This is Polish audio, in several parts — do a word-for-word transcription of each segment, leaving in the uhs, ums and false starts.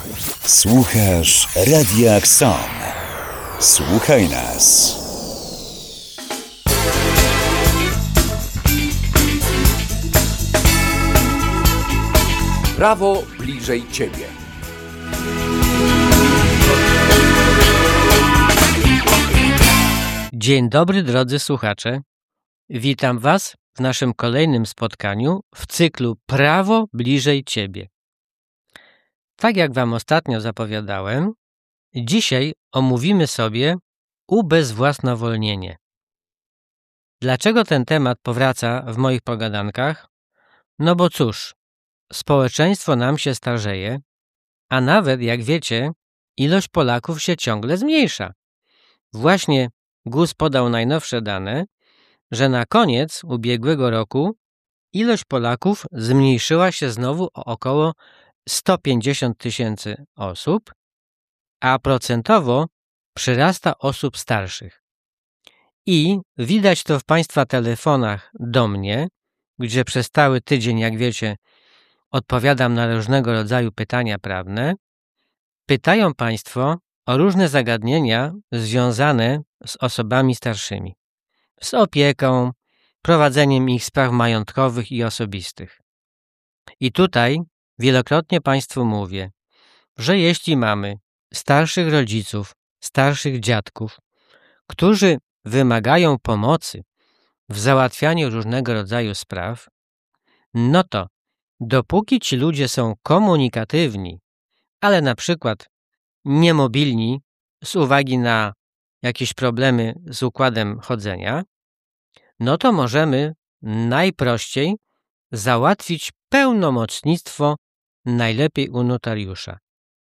Słuchasz Radia Kson. Słuchaj nas. Prawo bliżej Ciebie. Dzień dobry, drodzy słuchacze. Witam Was w naszym kolejnym spotkaniu w cyklu Prawo bliżej Ciebie. Tak jak Wam ostatnio zapowiadałem, dzisiaj omówimy sobie ubezwłasnowolnienie. Dlaczego ten temat powraca w moich pogadankach? No bo cóż, społeczeństwo nam się starzeje, a nawet, jak wiecie, ilość Polaków się ciągle zmniejsza. Właśnie G U S podał najnowsze dane, że na koniec ubiegłego roku ilość Polaków zmniejszyła się znowu o około sto pięćdziesiąt tysięcy osób, a procentowo przyrasta osób starszych. I widać to w Państwa telefonach do mnie, gdzie przez cały tydzień, jak wiecie, odpowiadam na różnego rodzaju pytania prawne. Pytają Państwo o różne zagadnienia związane z osobami starszymi, z opieką, prowadzeniem ich spraw majątkowych i osobistych. I tutaj wielokrotnie Państwu mówię, że jeśli mamy starszych rodziców, starszych dziadków, którzy wymagają pomocy w załatwianiu różnego rodzaju spraw, no to dopóki ci ludzie są komunikatywni, ale na przykład niemobilni z uwagi na jakieś problemy z układem chodzenia, no to możemy najprościej załatwić pełnomocnictwo najlepiej u notariusza.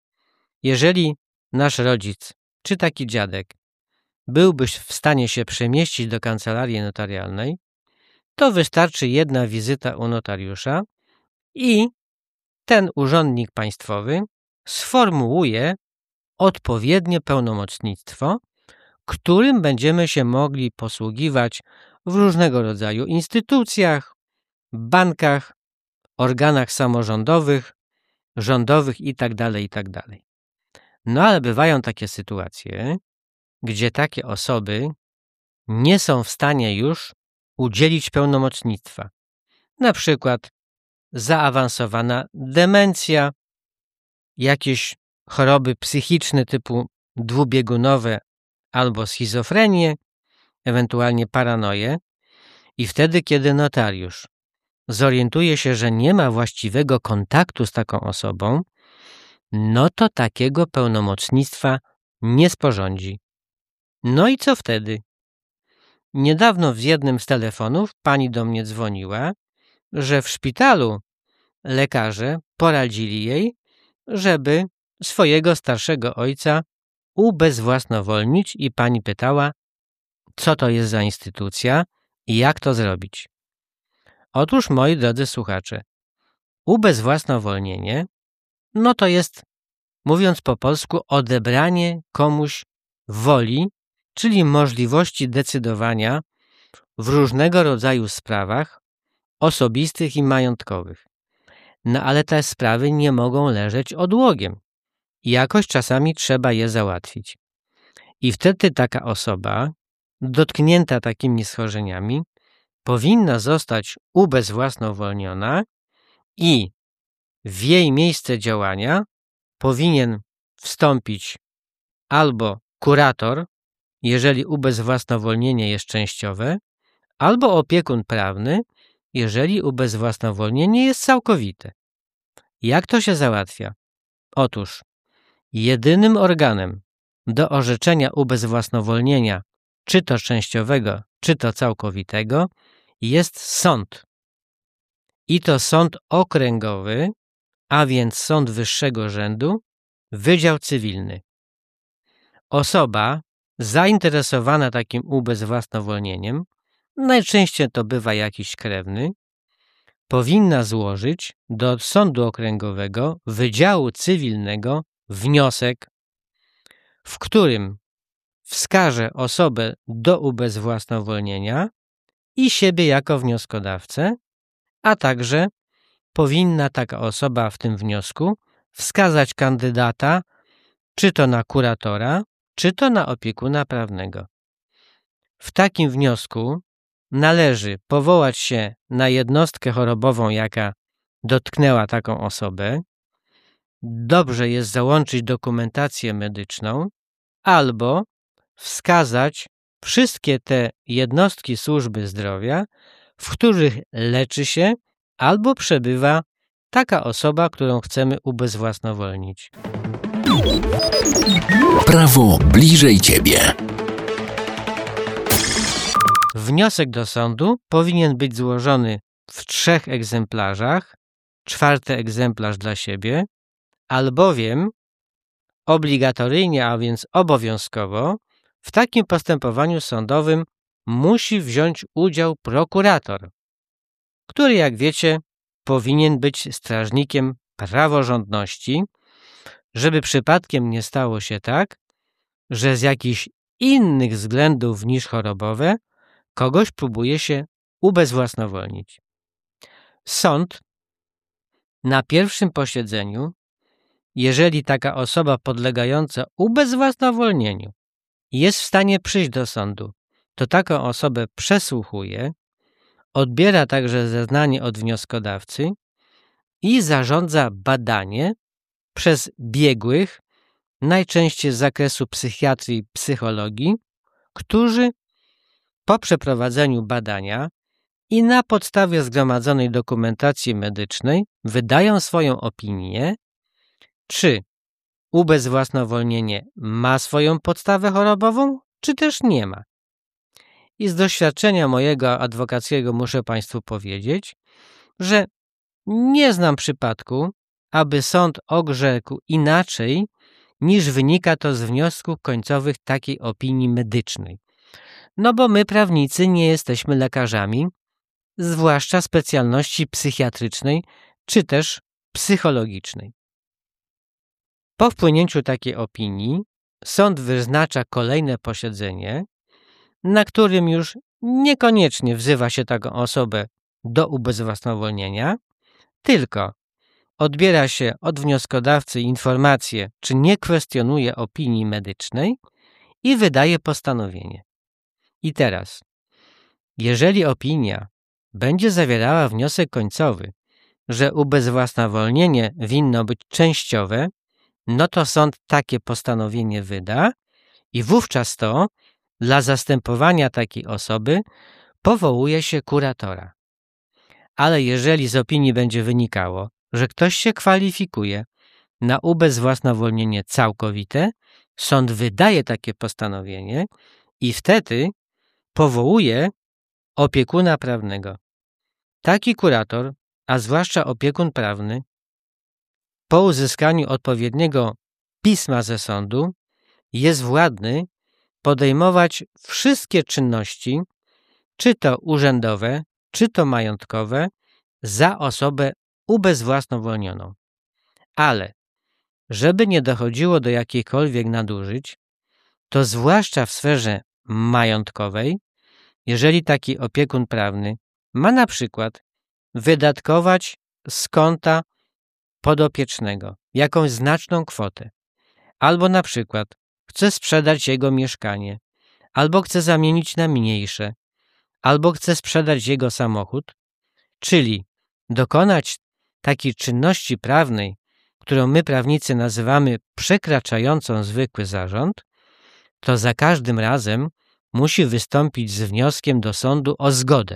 Jeżeli nasz rodzic czy taki dziadek byłby w stanie się przemieścić do kancelarii notarialnej, to wystarczy jedna wizyta u notariusza i ten urzędnik państwowy sformułuje odpowiednie pełnomocnictwo, którym będziemy się mogli posługiwać w różnego rodzaju instytucjach, bankach, organach samorządowych, rządowych itd., itd. No ale bywają takie sytuacje, gdzie takie osoby nie są w stanie już udzielić pełnomocnictwa. Na przykład zaawansowana demencja, jakieś choroby psychiczne typu dwubiegunowe albo schizofrenię, ewentualnie paranoję. I wtedy, kiedy notariusz zorientuje się, że nie ma właściwego kontaktu z taką osobą, no to takiego pełnomocnictwa nie sporządzi. No i co wtedy? Niedawno w jednym z telefonów pani do mnie dzwoniła, że w szpitalu lekarze poradzili jej, żeby swojego starszego ojca ubezwłasnowolnić i pani pytała, co to jest za instytucja i jak to zrobić. Otóż, moi drodzy słuchacze, ubezwłasnowolnienie, no to jest, mówiąc po polsku, odebranie komuś woli, czyli możliwości decydowania w różnego rodzaju sprawach osobistych i majątkowych. No ale te sprawy nie mogą leżeć odłogiem. Jakoś czasami trzeba je załatwić. I wtedy taka osoba, dotknięta takimi schorzeniami, powinna zostać ubezwłasnowolniona i w jej miejsce działania powinien wstąpić albo kurator, jeżeli ubezwłasnowolnienie jest częściowe, albo opiekun prawny, jeżeli ubezwłasnowolnienie jest całkowite. Jak to się załatwia? Otóż jedynym organem do orzeczenia ubezwłasnowolnienia, czy to częściowego, czy to całkowitego, jest sąd. I to sąd okręgowy, a więc sąd wyższego rzędu, Wydział Cywilny. Osoba zainteresowana takim ubezwłasnowolnieniem, najczęściej to bywa jakiś krewny, powinna złożyć do Sądu Okręgowego Wydziału Cywilnego wniosek, w którym wskaże osobę do ubezwłasnowolnienia i siebie jako wnioskodawcę, a także powinna taka osoba w tym wniosku wskazać kandydata, czy to na kuratora, czy to na opiekuna prawnego. W takim wniosku należy powołać się na jednostkę chorobową, jaka dotknęła taką osobę. Dobrze jest załączyć dokumentację medyczną albo wskazać wszystkie te jednostki służby zdrowia, w których leczy się albo przebywa taka osoba, którą chcemy ubezwłasnowolnić. Prawo bliżej Ciebie. Wniosek do sądu powinien być złożony w trzech egzemplarzach, czwarty egzemplarz dla siebie, albowiem obligatoryjnie, a więc obowiązkowo, w takim postępowaniu sądowym musi wziąć udział prokurator, który, jak wiecie, powinien być strażnikiem praworządności, żeby przypadkiem nie stało się tak, że z jakichś innych względów niż chorobowe kogoś próbuje się ubezwłasnowolnić. Sąd na pierwszym posiedzeniu, jeżeli taka osoba podlegająca ubezwłasnowolnieniu jest w stanie przyjść do sądu, to taką osobę przesłuchuje, odbiera także zeznanie od wnioskodawcy i zarządza badanie przez biegłych, najczęściej z zakresu psychiatrii i psychologii, którzy po przeprowadzeniu badania i na podstawie zgromadzonej dokumentacji medycznej wydają swoją opinię, czy ubezwłasnowolnienie ma swoją podstawę chorobową, czy też nie ma. I z doświadczenia mojego adwokackiego muszę Państwu powiedzieć, że nie znam przypadku, aby sąd orzekł inaczej, niż wynika to z wniosków końcowych takiej opinii medycznej. No bo my, prawnicy, nie jesteśmy lekarzami, zwłaszcza specjalności psychiatrycznej czy też psychologicznej. Po wpłynięciu takiej opinii sąd wyznacza kolejne posiedzenie, na którym już niekoniecznie wzywa się taką osobę do ubezwłasnowolnienia, tylko odbiera się od wnioskodawcy informację, czy nie kwestionuje opinii medycznej i wydaje postanowienie. I teraz, jeżeli opinia będzie zawierała wniosek końcowy, że ubezwłasnowolnienie winno być częściowe, no to sąd takie postanowienie wyda i wówczas to dla zastępowania takiej osoby powołuje się kuratora. Ale jeżeli z opinii będzie wynikało, że ktoś się kwalifikuje na ubezwłasnowolnienie całkowite, sąd wydaje takie postanowienie i wtedy powołuje opiekuna prawnego. Taki kurator, a zwłaszcza opiekun prawny, po uzyskaniu odpowiedniego pisma ze sądu jest władny podejmować wszystkie czynności, czy to urzędowe, czy to majątkowe, za osobę ubezwłasnowolnioną. Ale żeby nie dochodziło do jakichkolwiek nadużyć, to zwłaszcza w sferze majątkowej, jeżeli taki opiekun prawny ma na przykład wydatkować z konta podopiecznego jakąś znaczną kwotę, albo na przykład chce sprzedać jego mieszkanie, albo chce zamienić na mniejsze, albo chce sprzedać jego samochód, czyli dokonać takiej czynności prawnej, którą my prawnicy nazywamy przekraczającą zwykły zarząd, to za każdym razem musi wystąpić z wnioskiem do sądu o zgodę.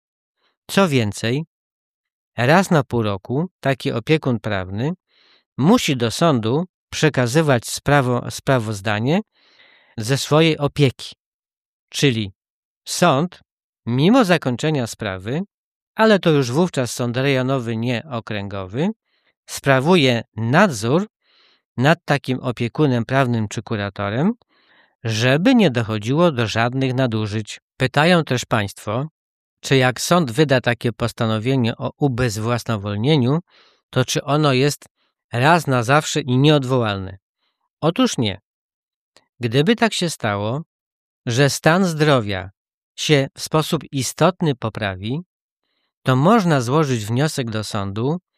Co więcej, raz na pół roku taki opiekun prawny musi do sądu przekazywać sprawo, sprawozdanie ze swojej opieki. Czyli sąd, mimo zakończenia sprawy, ale to już wówczas sąd rejonowy, nie okręgowy, sprawuje nadzór nad takim opiekunem prawnym czy kuratorem, żeby nie dochodziło do żadnych nadużyć. Pytają też Państwo, czy jak sąd wyda takie postanowienie o ubezwłasnowolnieniu, to czy ono jest raz na zawsze i nieodwołalne? Otóż nie. Gdyby tak się stało, że stan zdrowia się w sposób istotny poprawi, to można złożyć wniosek do sądu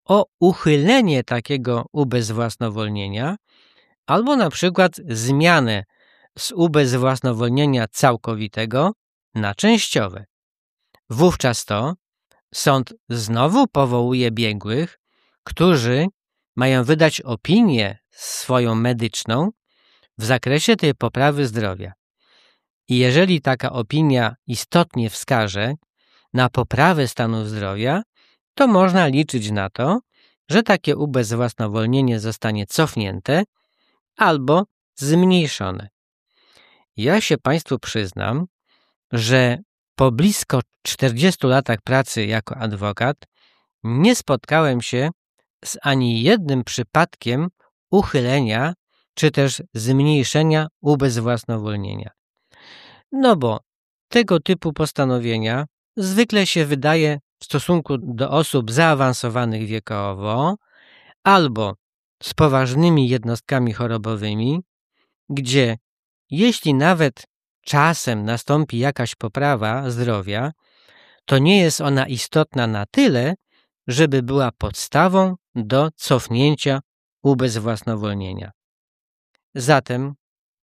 o uchylenie takiego ubezwłasnowolnienia albo na przykład zmianę z ubezwłasnowolnienia całkowitego na częściowe. Wówczas to sąd znowu powołuje biegłych, którzy mają wydać opinię swoją medyczną w zakresie tej poprawy zdrowia. I jeżeli taka opinia istotnie wskaże na poprawę stanu zdrowia, to można liczyć na to, że takie ubezwłasnowolnienie zostanie cofnięte albo zmniejszone. Ja się Państwu przyznam, że po blisko czterdziestu latach pracy jako adwokat nie spotkałem się z ani jednym przypadkiem uchylenia czy też zmniejszenia ubezwłasnowolnienia. No bo tego typu postanowienia zwykle się wydaje w stosunku do osób zaawansowanych wiekowo albo z poważnymi jednostkami chorobowymi, gdzie jeśli nawet czasem nastąpi jakaś poprawa zdrowia, to nie jest ona istotna na tyle, żeby była podstawą do cofnięcia ubezwłasnowolnienia. Zatem,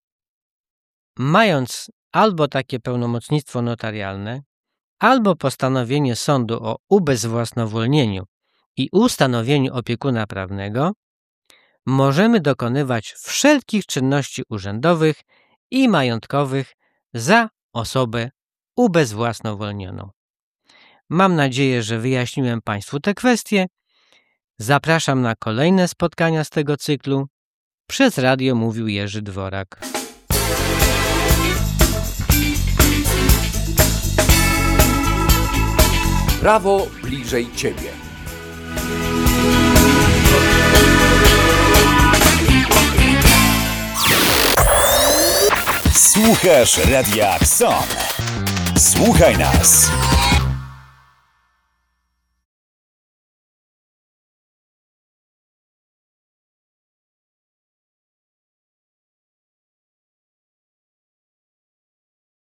mając albo takie pełnomocnictwo notarialne, albo postanowienie sądu o ubezwłasnowolnieniu i ustanowieniu opiekuna prawnego, możemy dokonywać wszelkich czynności urzędowych i majątkowych za osobę ubezwłasnowolnioną. Mam nadzieję, że wyjaśniłem Państwu te kwestie. Zapraszam na kolejne spotkania z tego cyklu. Przez radio mówił Jerzy Dworak. Prawo bliżej Ciebie. Słuchasz Radia Kson. Słuchaj nas.